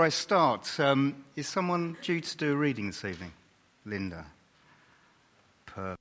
Before I start, is someone due to do a reading this evening? Linda. Perfect.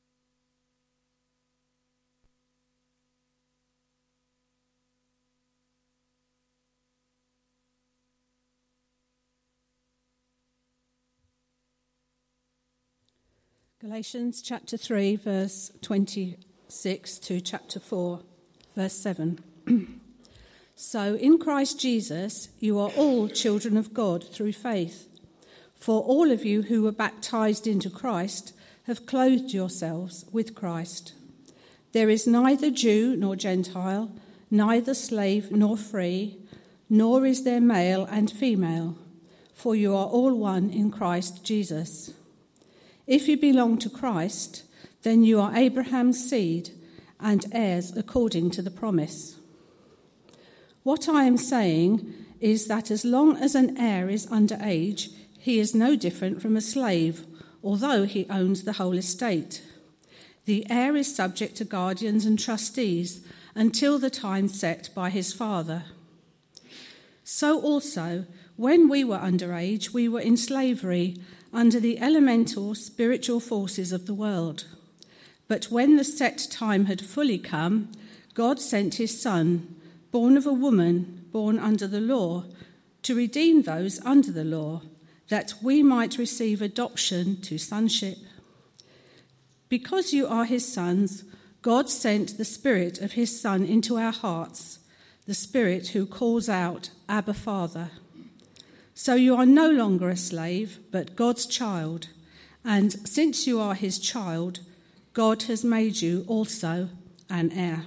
Galatians chapter 3, verse 26 to chapter 4, verse 7. So in Christ Jesus, you are all children of God through faith. For all of you who were baptized into Christ have clothed yourselves with Christ. There is neither Jew nor Gentile, neither slave nor free, nor is there male and female, for you are all one in Christ Jesus. If you belong to Christ, then you are Abraham's seed and heirs according to the promise. What I am saying is that as long as an heir is under age, he is no different from a slave, although he owns the whole estate. The heir is subject to guardians and trustees until the time set by his father. So also, when we were under age, we were in slavery under the elemental spiritual forces of the world. But when the set time had fully come, God sent his Son, born of a woman, born under the law, to redeem those under the law, that we might receive adoption to sonship. Because you are his sons, God sent the Spirit of his Son into our hearts, the Spirit who calls out, Abba, Father. So you are no longer a slave, but God's child, and since you are his child, God has made you also an heir.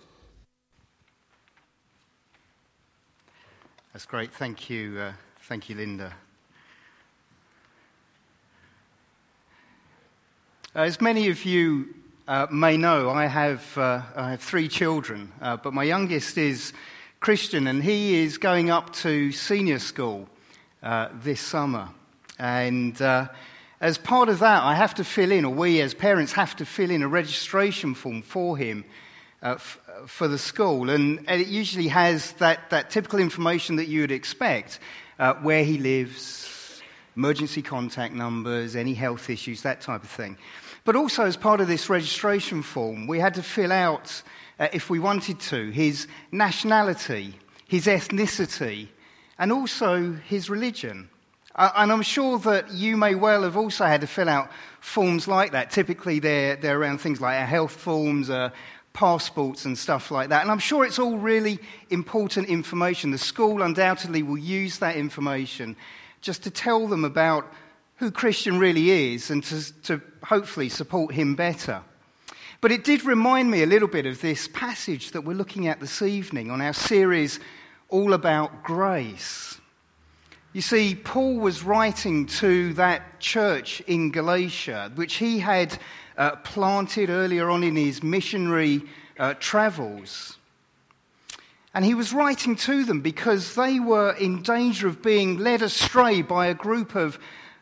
That's great. Thank you, Linda. As many of you may know, I have 3 children, but my youngest is Christian, and he is going up to senior school this summer. And as part of that, I have to fill in, or we as parents have to fill in a registration form for him for the school. And it usually has that typical information that you would expect, where he lives, emergency contact numbers, any health issues, that type of thing. But also as part of this registration form, we had to fill out, if we wanted to, his nationality, his ethnicity, and also his religion. And I'm sure that you may well have also had to fill out forms like that. Typically they're around things like our health forms, passports and stuff like that. And I'm sure it's all really important information. The school undoubtedly will use that information just to tell them about who Christian really is and to hopefully support him better. But it did remind me a little bit of this passage that we're looking at this evening on our series all about grace. You see, Paul was writing to that church in Galatia, which he had planted earlier on in his missionary travels. And he was writing to them because they were in danger of being led astray by a group of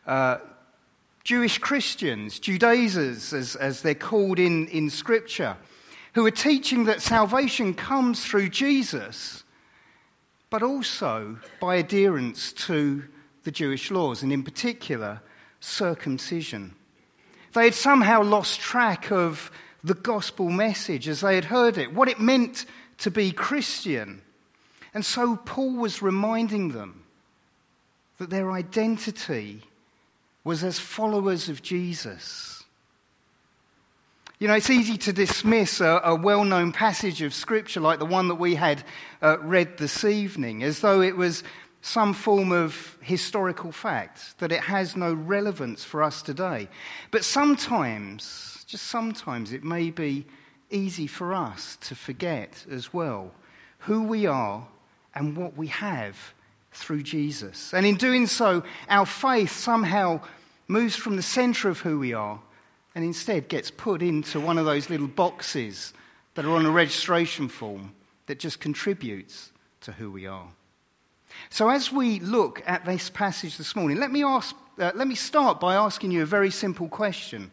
Jewish Christians, Judaizers, as they're called in Scripture, who are teaching that salvation comes through Jesus, but also by adherence to the Jewish laws, and in particular, circumcision. They had somehow lost track of the gospel message as they had heard it, what it meant to be Christian. And so Paul was reminding them that their identity was as followers of Jesus. You know, it's easy to dismiss a well-known passage of Scripture like the one that we had read this evening, as though it was some form of historical fact, that it has no relevance for us today. But sometimes, just sometimes, it may be easy for us to forget as well who we are and what we have through Jesus. And in doing so, our faith somehow moves from the centre of who we are and instead gets put into one of those little boxes that are on a registration form that just contributes to who we are. So as we look at this passage this morning, let me start by asking you a very simple question.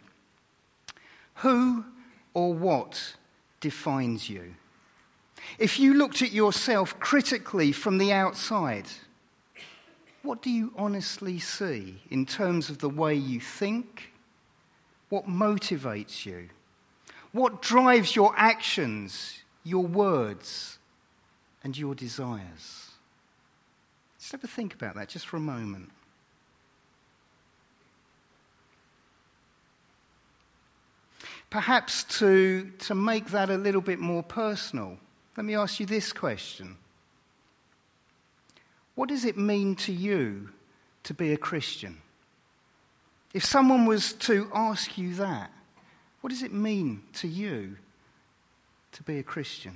Who or what defines you? If you looked at yourself critically from the outside, What do you honestly see in terms of the way you think? What motivates you? What drives your actions, your words, and your desires? Just have a think about that just for a moment. Perhaps to make that a little bit more personal, let me ask you this question. What does it mean to you to be a Christian? If someone was to ask you that, what does it mean to you to be a Christian?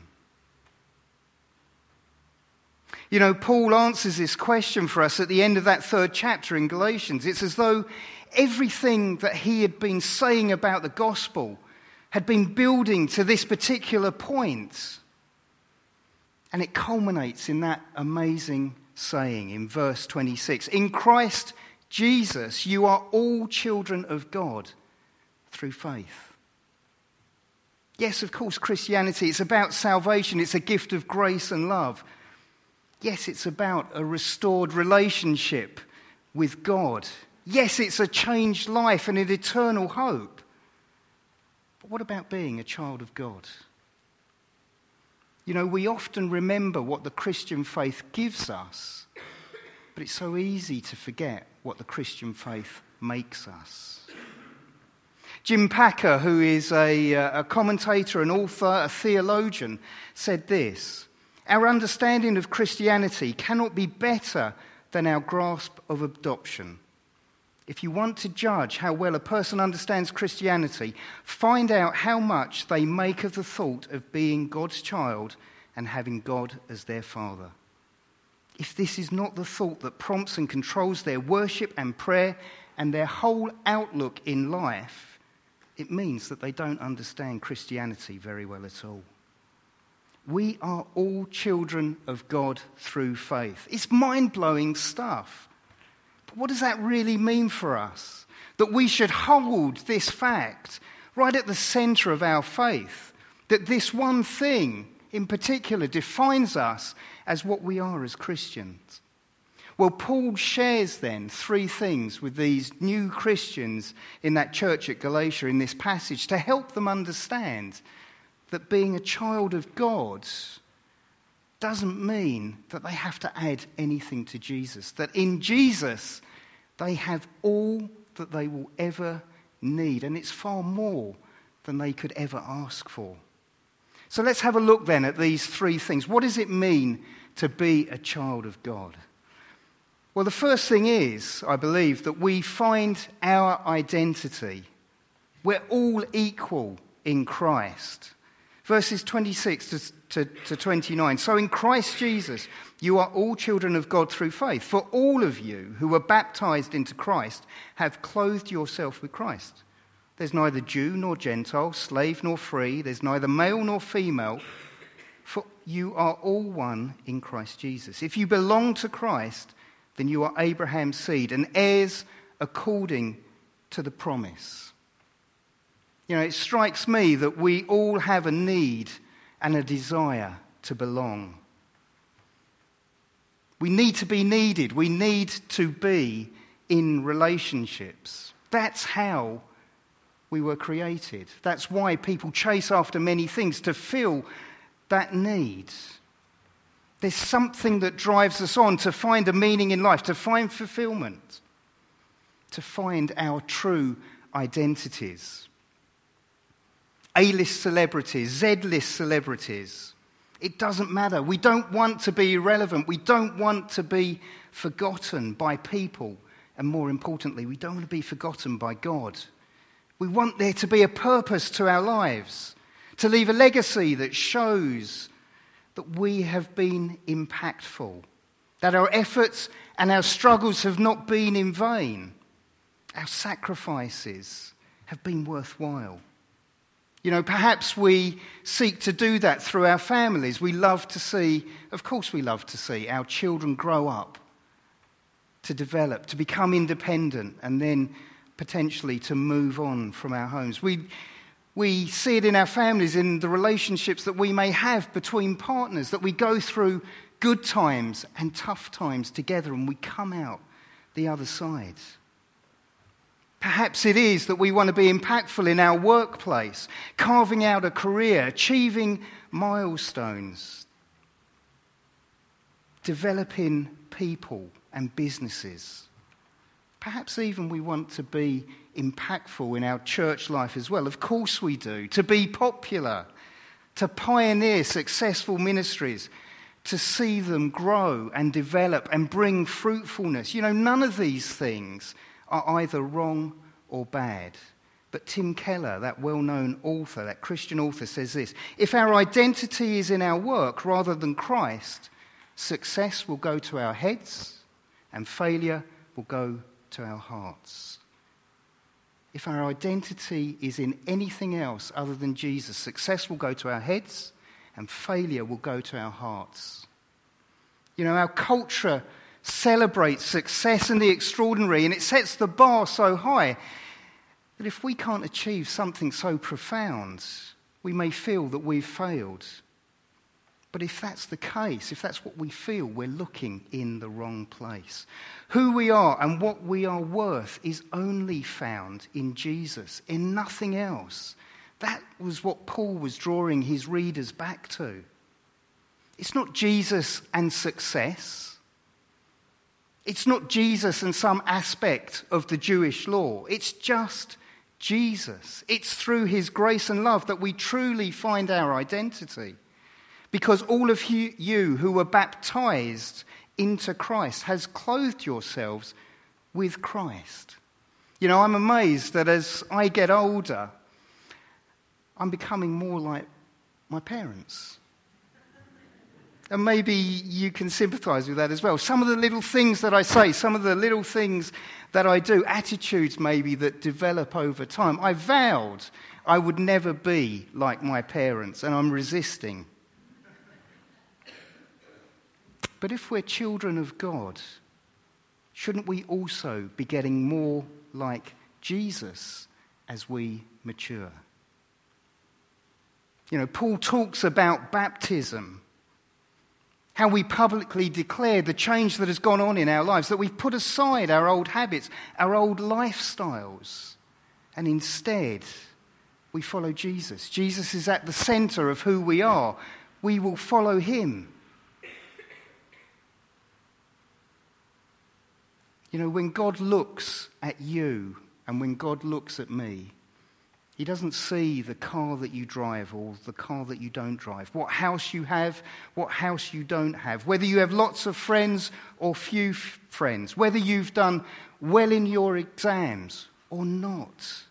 You know, Paul answers this question for us at the end of that 3rd chapter in Galatians. It's as though everything that he had been saying about the gospel had been building to this particular point. And it culminates in that amazing saying in verse 26. In Christ Jesus, you are all children of God through faith. Yes, of course, Christianity, it's about salvation. It's a gift of grace and love. Yes, it's about a restored relationship with God. Yes, it's a changed life and an eternal hope. But what about being a child of God? You know, we often remember what the Christian faith gives us, but it's so easy to forget what the Christian faith makes us. Jim Packer, who is a commentator, an author, a theologian, said this: our understanding of Christianity cannot be better than our grasp of adoption. If you want to judge how well a person understands Christianity, find out how much they make of the thought of being God's child and having God as their father. If this is not the thought that prompts and controls their worship and prayer and their whole outlook in life, it means that they don't understand Christianity very well at all. We are all children of God through faith. It's mind-blowing stuff. But what does that really mean for us? That we should hold this fact right at the centre of our faith, that this one thing in particular defines us as what we are as Christians. Well, Paul shares then 3 things with these new Christians in that church at Galatia in this passage to help them understand that being a child of God doesn't mean that they have to add anything to Jesus. That in Jesus, they have all that they will ever need. And it's far more than they could ever ask for. So let's have a look then at these 3 things. What does it mean to be a child of God? Well, the first thing is, I believe, that we find our identity. We're all equal in Christ. Verses 26 to 29. So in Christ Jesus, you are all children of God through faith. For all of you who were baptized into Christ have clothed yourself with Christ. There's neither Jew nor Gentile, slave nor free. There's neither male nor female. For you are all one in Christ Jesus. If you belong to Christ, then you are Abraham's seed and heirs according to the promise. You know, it strikes me that we all have a need and a desire to belong. We need to be needed. We need to be in relationships. That's how we were created. That's why people chase after many things, to fill that need. There's something that drives us on to find a meaning in life, to find fulfillment, to find our true identities. A-list celebrities, Z-list celebrities. It doesn't matter. We don't want to be irrelevant. We don't want to be forgotten by people. And more importantly, we don't want to be forgotten by God. We want there to be a purpose to our lives, to leave a legacy that shows that we have been impactful, that our efforts and our struggles have not been in vain. Our sacrifices have been worthwhile. You know, perhaps we seek to do that through our families. We love to see, of course we love to see our children grow up, to develop, to become independent, and then potentially to move on from our homes. We see it in our families, in the relationships that we may have between partners, that we go through good times and tough times together, and we come out the other side. Perhaps it is that we want to be impactful in our workplace, carving out a career, achieving milestones, developing people and businesses. Perhaps even we want to be impactful in our church life as well. Of course we do. To be popular, to pioneer successful ministries, to see them grow and develop and bring fruitfulness. None of these things are either wrong or bad. But Tim Keller, that well-known author, that Christian author, says this: if our identity is in our work rather than Christ, success will go to our heads and failure will go to our hearts. If our identity is in anything else other than Jesus, success will go to our heads and failure will go to our hearts. Our culture celebrates success and the extraordinary, and it sets the bar so high that if we can't achieve something so profound, we may feel that we've failed. But if that's the case, if that's what we feel, we're looking in the wrong place. Who we are and what we are worth is only found in Jesus, in nothing else. That was what Paul was drawing his readers back to. It's not Jesus and success. It's not Jesus and some aspect of the Jewish law. It's just Jesus. It's through his grace and love that we truly find our identity. Because all of you who were baptized into Christ has clothed yourselves with Christ. I'm amazed that as I get older, I'm becoming more like my parents. And maybe you can sympathize with that as well. Some of the little things that I say, some of the little things that I do, attitudes maybe that develop over time. I vowed I would never be like my parents, and I'm resisting. But if we're children of God, shouldn't we also be getting more like Jesus as we mature? Paul talks about baptism, how we publicly declare the change that has gone on in our lives, that we've put aside our old habits, our old lifestyles, and instead we follow Jesus. Jesus is at the center of who we are. We will follow him. When God looks at you and when God looks at me, he doesn't see the car that you drive or the car that you don't drive, what house you have, what house you don't have, whether you have lots of friends or few friends, whether you've done well in your exams or not.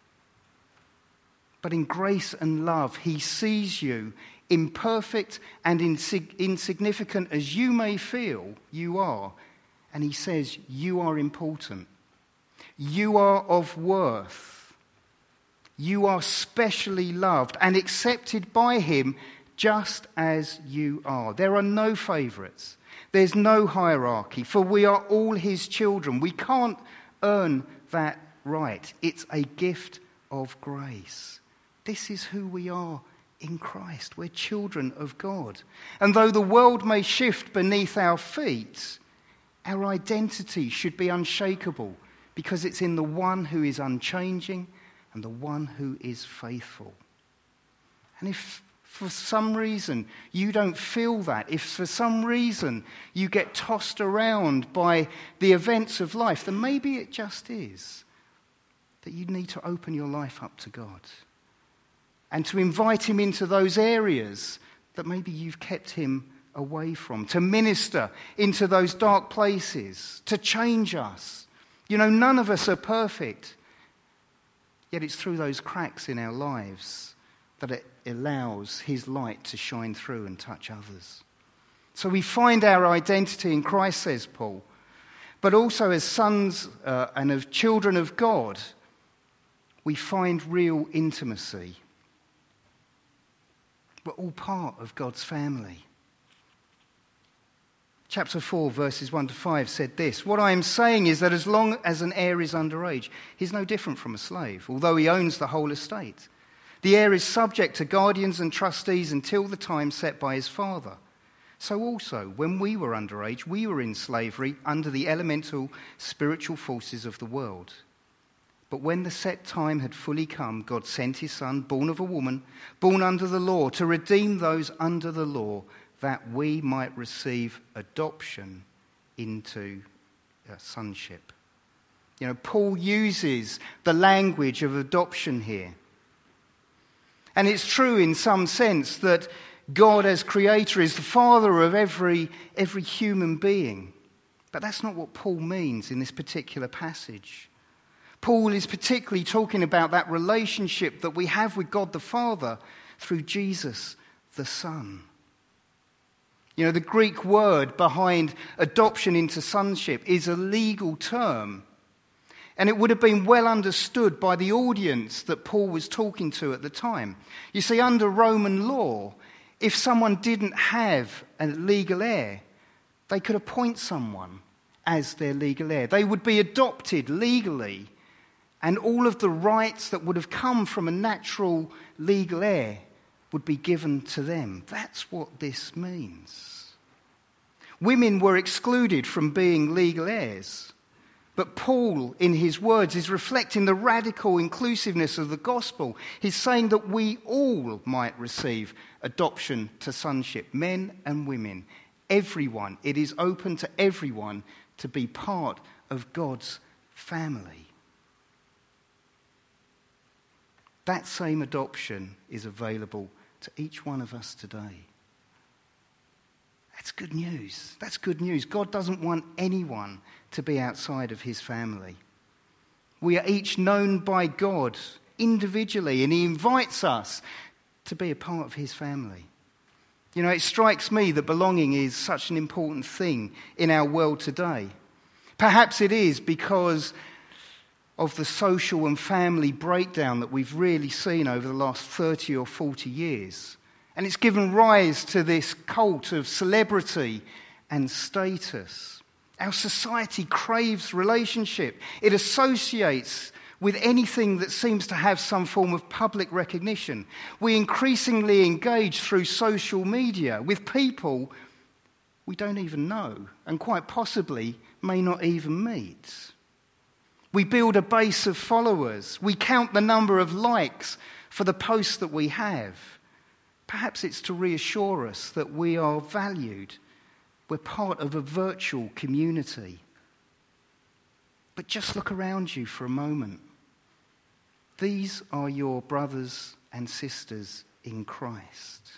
But in grace and love, he sees you, imperfect and insignificant as you may feel you are, and he says, you are important. You are of worth. You are specially loved and accepted by him just as you are. There are no favourites. There's no hierarchy, for we are all his children. We can't earn that right. It's a gift of grace. This is who we are in Christ. We're children of God. And though the world may shift beneath our feet, our identity should be unshakable because it's in the one who is unchanging and the one who is faithful. And if for some reason you don't feel that, if for some reason you get tossed around by the events of life, then maybe it just is that you need to open your life up to God and to invite him into those areas that maybe you've kept him away from, to minister into those dark places, to change us. None of us are perfect, yet it's through those cracks in our lives that it allows his light to shine through and touch others. So we find our identity in Christ, says Paul, but also as sons and as children of God, we find real intimacy. We're all part of God's family. Chapter 4, verses 1 to 5 said this: what I am saying is that as long as an heir is underage, he's no different from a slave, although he owns the whole estate. The heir is subject to guardians and trustees until the time set by his father. So also, when we were underage, we were in slavery under the elemental spiritual forces of the world. But when the set time had fully come, God sent his Son, born of a woman, born under the law, to redeem those under the law, that we might receive adoption into sonship. You know, Paul uses the language of adoption here. And it's true in some sense that God as creator is the father of every human being. But that's not what Paul means in this particular passage. Paul is particularly talking about that relationship that we have with God the Father through Jesus the Son. You know, the Greek word behind adoption into sonship is a legal term. And it would have been well understood by the audience that Paul was talking to at the time. You see, under Roman law, if someone didn't have a legal heir, they could appoint someone as their legal heir. They would be adopted legally, and all of the rights that would have come from a natural legal heir would be given to them. That's what this means. Women were excluded from being legal heirs. But Paul, in his words, is reflecting the radical inclusiveness of the gospel. He's saying that we all might receive adoption to sonship, men and women, everyone. It is open to everyone to be part of God's family. That same adoption is available to each one of us today. That's good news. That's good news. God doesn't want anyone to be outside of his family. We are each known by God individually, and he invites us to be a part of his family. You know, it strikes me that belonging is such an important thing in our world today. Perhaps it is because of the social and family breakdown that we've really seen over the last 30 or 40 years. And it's given rise to this cult of celebrity and status. Our society craves relationship. It associates with anything that seems to have some form of public recognition. We increasingly engage through social media with people we don't even know and quite possibly may not even meet. We build a base of followers. We count the number of likes for the posts that we have. Perhaps it's to reassure us that we are valued. We're part of a virtual community. But just look around you for a moment. These are your brothers and sisters in Christ.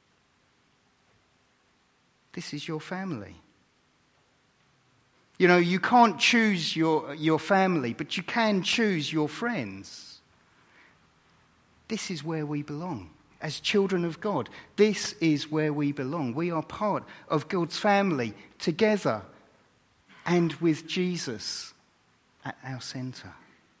This is your family. You know, you can't choose your family, but you can choose your friends. This is where we belong. As children of God, this is where we belong. We are part of God's family together and with Jesus at our centre.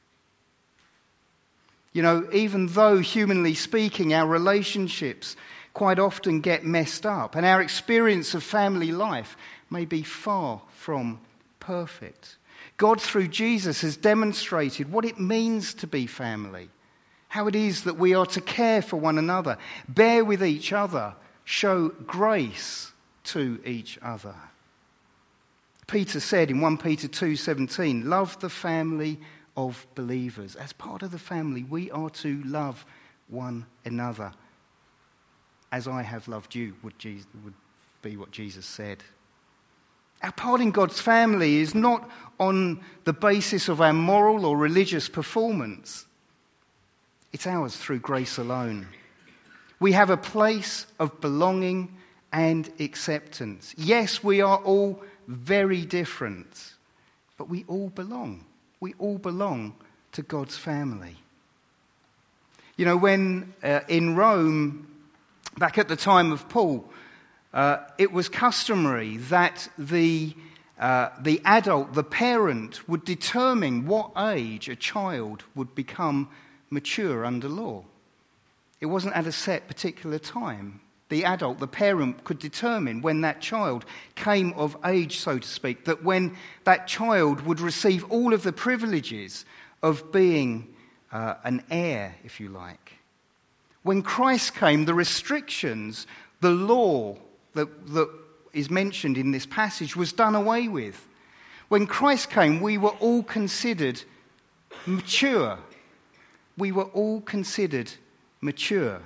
You know, even though humanly speaking, our relationships quite often get messed up and our experience of family life may be far from perfect, God through Jesus has demonstrated what it means to be family. How it is that we are to care for one another, bear with each other, show grace to each other. Peter said in 1 Peter 2:17, love the family of believers. As part of the family, we are to love one another. As I have loved you, would be what Jesus said. Our part in God's family is not on the basis of our moral or religious performance. It's ours through grace alone. We have a place of belonging and acceptance. Yes, we are all very different, but we all belong. We all belong to God's family. You know, when in Rome, back at the time of Paul, it was customary that the adult, the parent, would determine what age a child would become mature under law. It wasn't at a set particular time. The adult, the parent, could determine when that child came of age, so to speak, that when that child would receive all of the privileges of being an heir, if you like. When Christ came, the restrictions, the law that is mentioned in this passage was done away with. When Christ came, we were all considered mature. We were all considered mature.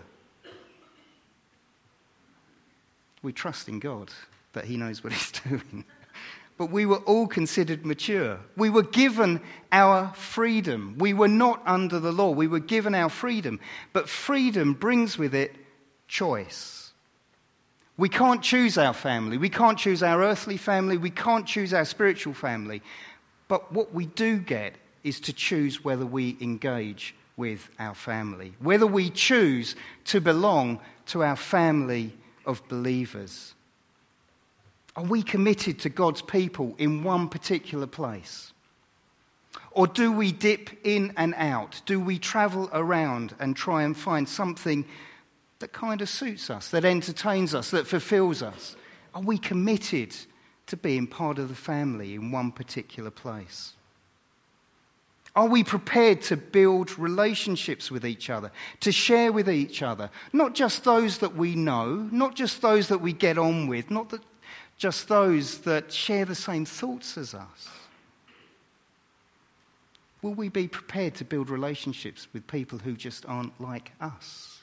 We trust in God that he knows what he's doing. But we were all considered mature. We were given our freedom. We were not under the law. We were given our freedom. But freedom brings with it choice. We can't choose our family. We can't choose our earthly family. We can't choose our spiritual family. But what we do get is to choose whether we engage with our family, whether we choose to belong to our family of believers. Are we committed to God's people in one particular place? Or do we dip in and out? Do we travel around and try and find something that kind of suits us, that entertains us, that fulfills us? Are we committed to being part of the family in one particular place? Are we prepared to build relationships with each other, to share with each other, not just those that we know, not just those that we get on with, not just those that share the same thoughts as us? Will we be prepared to build relationships with people who just aren't like us?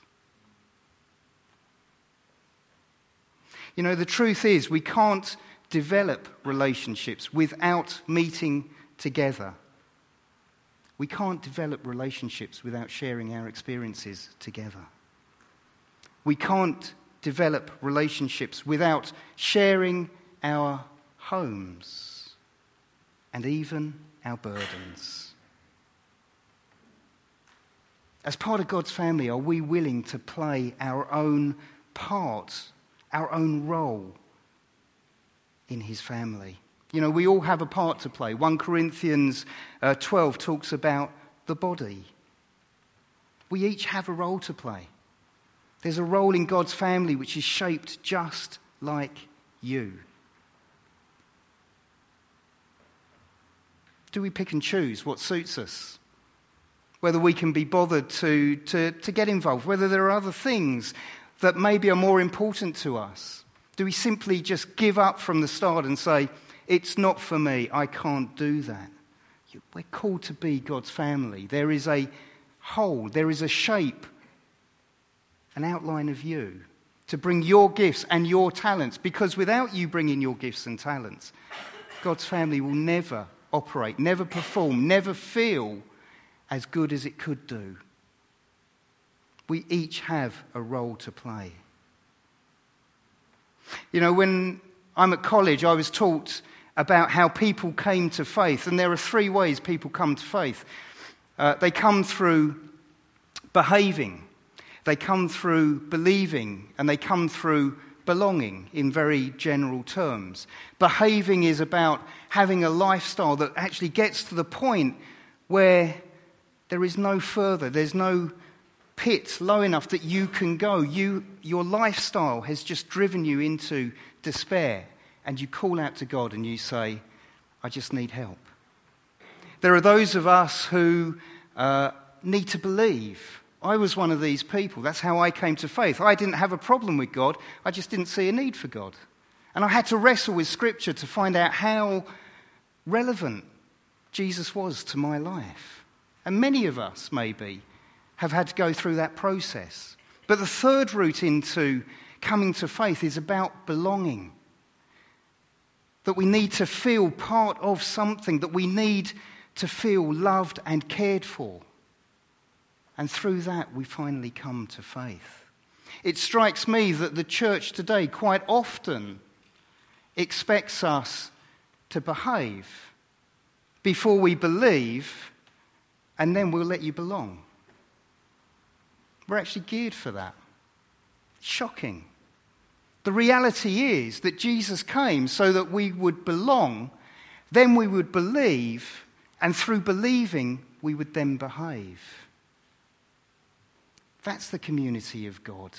You know, the truth is we can't develop relationships without meeting together. We can't develop relationships without sharing our experiences together. We can't develop relationships without sharing our homes and even our burdens. As part of God's family, are we willing to play our own part, our own role in his family? You know, we all have a part to play. 1 Corinthians 12 talks about the body. We each have a role to play. There's a role in God's family which is shaped just like you. Do we pick and choose what suits us? Whether we can be bothered to get involved, whether there are other things that maybe are more important to us. Do we simply just give up from the start and say, it's not for me, I can't do that? We're called to be God's family. There is a whole, there is a shape, an outline of you, to bring your gifts and your talents, because without you bringing your gifts and talents, God's family will never operate, never perform, never feel as good as it could do. We each have a role to play. You know, when I'm at college, I was taught about how people came to faith, and there are 3 ways people come to faith. They come through behaving, they come through believing, and they come through belonging in very general terms. Behaving is about having a lifestyle that actually gets to the point where there is no further, there's no pit low enough that you can go. Your lifestyle has just driven you into despair. And you call out to God and you say, I just need help. There are those of us who need to believe. I was one of these people. That's how I came to faith. I didn't have a problem with God. I just didn't see a need for God. And I had to wrestle with Scripture to find out how relevant Jesus was to my life. And many of us, maybe, have had to go through that process. But the third route into coming to faith is about belonging. That we need to feel part of something, that we need to feel loved and cared for. And through that, we finally come to faith. It strikes me that the church today quite often expects us to behave before we believe, and then we'll let you belong. We're actually geared for that. Shocking. The reality is that Jesus came so that we would belong, then we would believe, and through believing, we would then behave. That's the community of God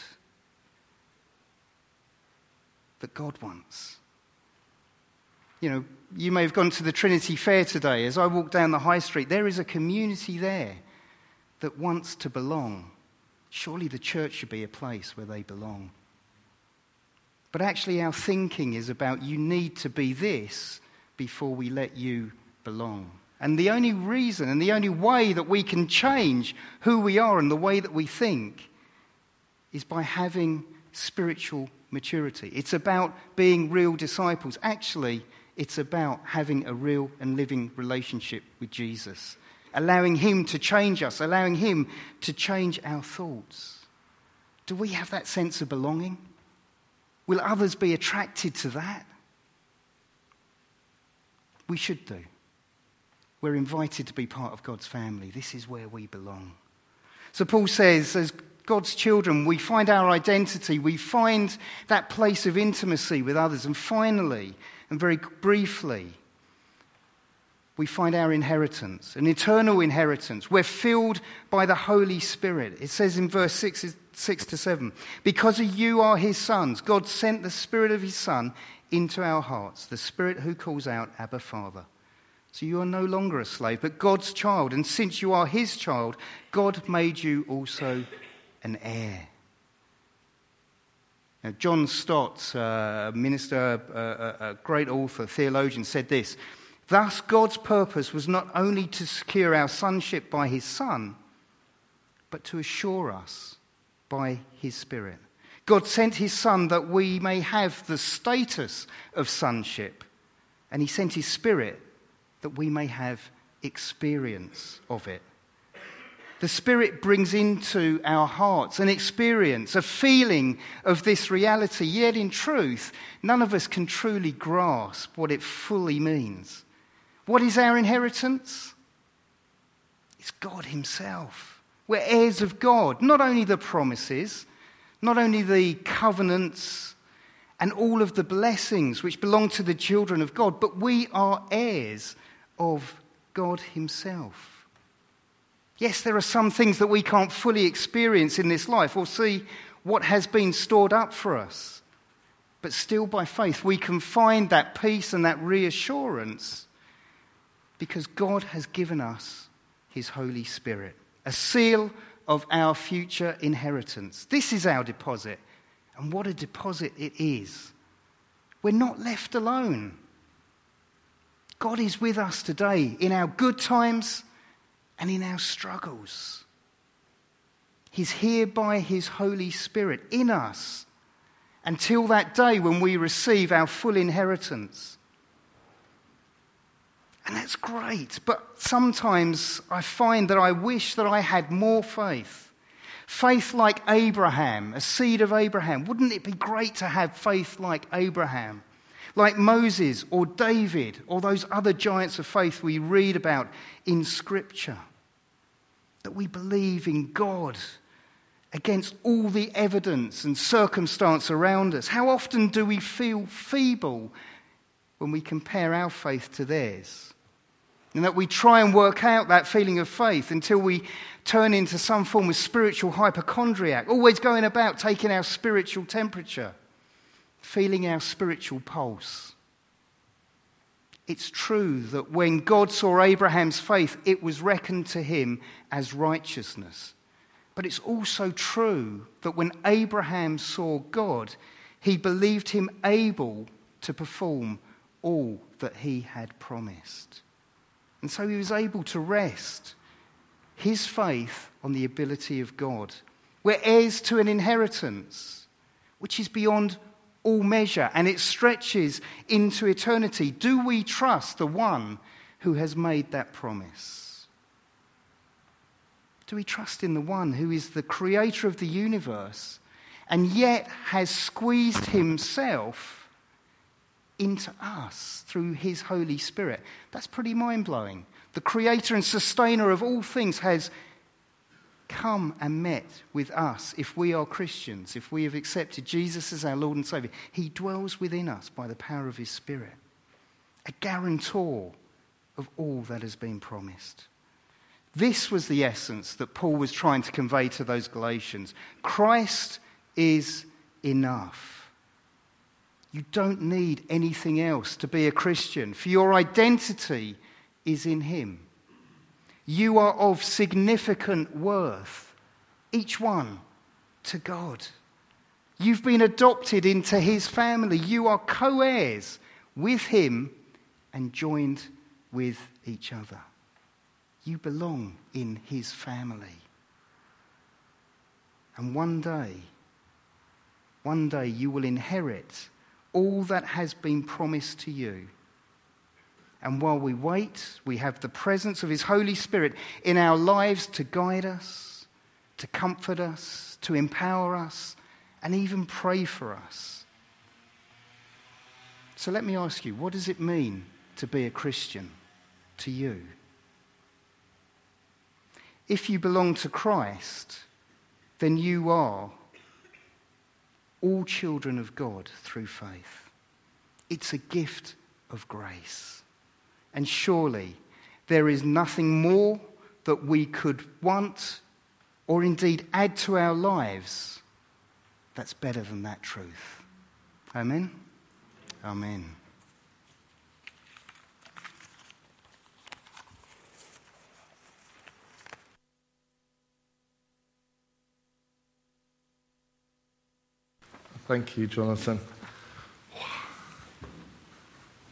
that God wants. You know, you may have gone to the Trinity Fair today. As I walk down the high street, there is a community there that wants to belong. Surely the church should be a place where they belong. But actually our thinking is about you need to be this before we let you belong. And the only reason and the only way that we can change who we are and the way that we think is by having spiritual maturity. It's about being real disciples. Actually, it's about having a real and living relationship with Jesus, allowing him to change us, allowing him to change our thoughts. Do we have that sense of belonging? Will others be attracted to that? We should do. We're invited to be part of God's family. This is where we belong. So Paul says, as God's children, we find our identity, we find that place of intimacy with others, and finally, and very briefly, we find our inheritance, an eternal inheritance. We're filled by the Holy Spirit. It says in verse 6 to 7, because you are his sons, God sent the Spirit of his Son into our hearts, the Spirit who calls out, Abba, Father. So you are no longer a slave, but God's child. And since you are his child, God made you also an heir. Now, John Stott, a minister, a great author, theologian, said this: thus God's purpose was not only to secure our sonship by his Son, but to assure us by his Spirit. God sent his Son that we may have the status of sonship, and he sent his Spirit that we may have experience of it. The Spirit brings into our hearts an experience, a feeling of this reality, yet in truth, none of us can truly grasp what it fully means. What is our inheritance? It's God himself. We're heirs of God, not only the promises, not only the covenants and all of the blessings which belong to the children of God, but we are heirs of God himself. Yes, there are some things that we can't fully experience in this life or see what has been stored up for us. But still by faith we can find that peace and that reassurance because God has given us his Holy Spirit, a seal of our future inheritance. This is our deposit, and what a deposit it is. We're not left alone. God is with us today in our good times and in our struggles. He's here by his Holy Spirit in us until that day when we receive our full inheritance. And that's great, but sometimes I find that I wish that I had more faith. Faith like Abraham, a seed of Abraham. Wouldn't it be great to have faith like Abraham? Like Moses or David or those other giants of faith we read about in Scripture. That we believe in God against all the evidence and circumstance around us. How often do we feel feeble when we compare our faith to theirs? And that we try and work out that feeling of faith until we turn into some form of spiritual hypochondriac, always going about taking our spiritual temperature, feeling our spiritual pulse. It's true that when God saw Abraham's faith, it was reckoned to him as righteousness. But it's also true that when Abraham saw God, he believed him able to perform all that he had promised. And so he was able to rest his faith on the ability of God. We're heirs to an inheritance which is beyond all measure, and it stretches into eternity. Do we trust the one who has made that promise? Do we trust in the one who is the creator of the universe and yet has squeezed himself into us through his Holy Spirit? That's pretty mind-blowing. The creator and sustainer of all things has come and met with us if we are Christians, if we have accepted Jesus as our Lord and Saviour. He dwells within us by the power of his Spirit, a guarantor of all that has been promised. This was the essence that Paul was trying to convey to those Galatians. Christ is enough. You don't need anything else to be a Christian, for your identity is in him. You are of significant worth, each one, to God. You've been adopted into his family. You are co-heirs with him and joined with each other. You belong in his family. And one day you will inherit all that has been promised to you. And while we wait, we have the presence of his Holy Spirit in our lives to guide us, to comfort us, to empower us, and even pray for us. So let me ask you, what does it mean to be a Christian to you? If you belong to Christ, then you are all children of God through faith. It's a gift of grace. And surely there is nothing more that we could want or indeed add to our lives that's better than that truth. Amen? Amen. Thank you, Jonathan.